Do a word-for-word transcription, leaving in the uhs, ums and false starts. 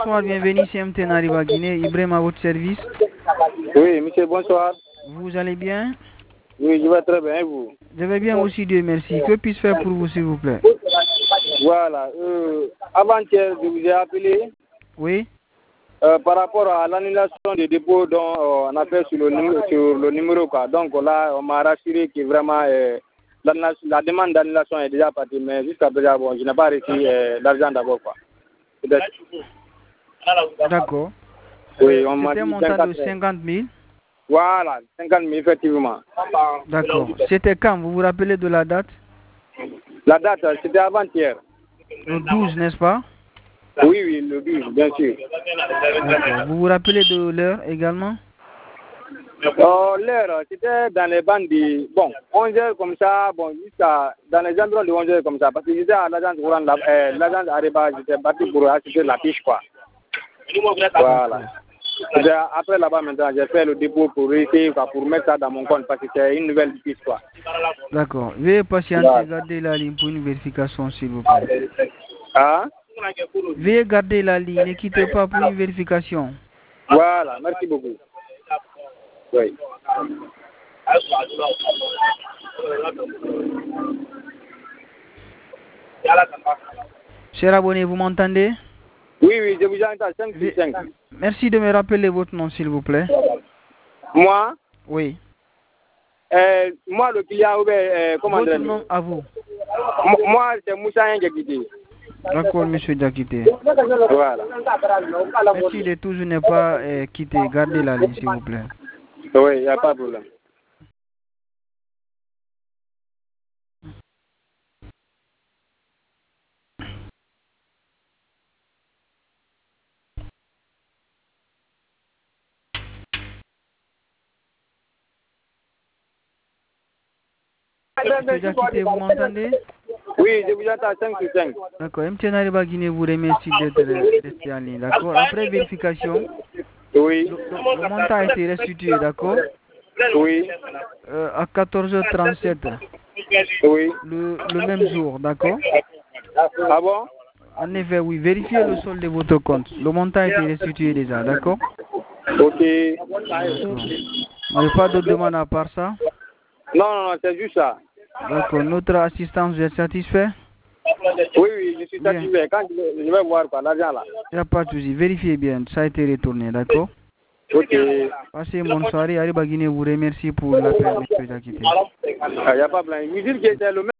Bonsoir, bienvenue, c'est M T N Arriva Guinée. Ibrahim à votre service. Oui, monsieur, bonsoir. Vous allez bien? Oui, je vais très bien, et vous? Je vais bien aussi, Dieu merci. Que puis-je faire pour vous, s'il vous plaît? Voilà. Euh, avant-hier, je vous ai appelé. Oui. Euh, par rapport à l'annulation des dépôts dont euh, on a fait sur le numéro, sur le numéro quoi. Donc là, on m'a rassuré que vraiment euh, la, la demande d'annulation est déjà partie, mais jusqu'à présent, bon, je n'ai pas reçu euh, l'argent d'abord quoi. D'accord. Oui, on m'a C'était un dit montant de cinquante mille. Voilà, cinquante mille effectivement. D'accord. C'était quand? Vous vous rappelez de la date? La date, c'était avant-hier. Le douze, n'est-ce pas? Oui, oui, le douze, bien sûr. D'accord. Vous vous rappelez de l'heure également? Oh, l'heure, c'était dans les bandes de, bon, onze heures comme ça, bon, jusqu'à, dans les environs de onze heures comme ça, parce que j'étais à l'agence Ouran, euh, l'agence Areba, j'étais parti pour assister la fiche, quoi. Voilà. Après là-bas, maintenant, j'ai fait le dépôt pour réussir, quoi, pour mettre ça dans mon compte, parce que c'est une nouvelle fiche, quoi. D'accord. Veuillez patienter, voilà. Gardez la ligne pour une vérification, s'il vous plaît. Ah? Veuillez garder la ligne, ne quittez pas pour une vérification. Voilà, merci beaucoup. Oui. Cher abonné, vous m'entendez? Oui, oui, je vous entends. cinq sur cinq. Merci de me rappeler votre nom, s'il vous plaît. Moi? Oui. Euh, moi, le client, euh, comment votre nom à vous? Moi, c'est Moussa Ndiakité. D'accord, monsieur Diakité. Voilà. Merci de toujours ne pas euh, quitter. Gardez la ligne, s'il vous plaît. Oui, il n'y a pas de problème. Monsieur Diakité, vous m'entendez? Oui, je vous entends cinq sur cinq. D'accord, M T N Arriva Guinée vous remercie d'être resté en ligne. D'accord. Après vérification, oui. le, le, le montant a été restitué, d'accord? Oui. Euh, à quatorze heures trente-sept. Oui. Le, le même jour, d'accord? Ah bon? En effet, oui. Vérifiez le solde de votre compte. Le montant a été restitué déjà, d'accord? Ok. D'accord. Vous n'avez pas d'autres demandes à part ça? Non, non, non, c'est juste ça. D'accord. Notre assistance, vous êtes satisfait? Oui, oui, je suis satisfait. Quand je vais, je vais voir quoi, l'argent là. Il n'y a pas de souci. Vérifiez bien. Ça a été retourné, d'accord? Ok. Passez une bonne soirée. Arriva Guinée vous remercie pour l'appel, M. Diakité. Il n'y a pas de problème. Il dit que c'est le même.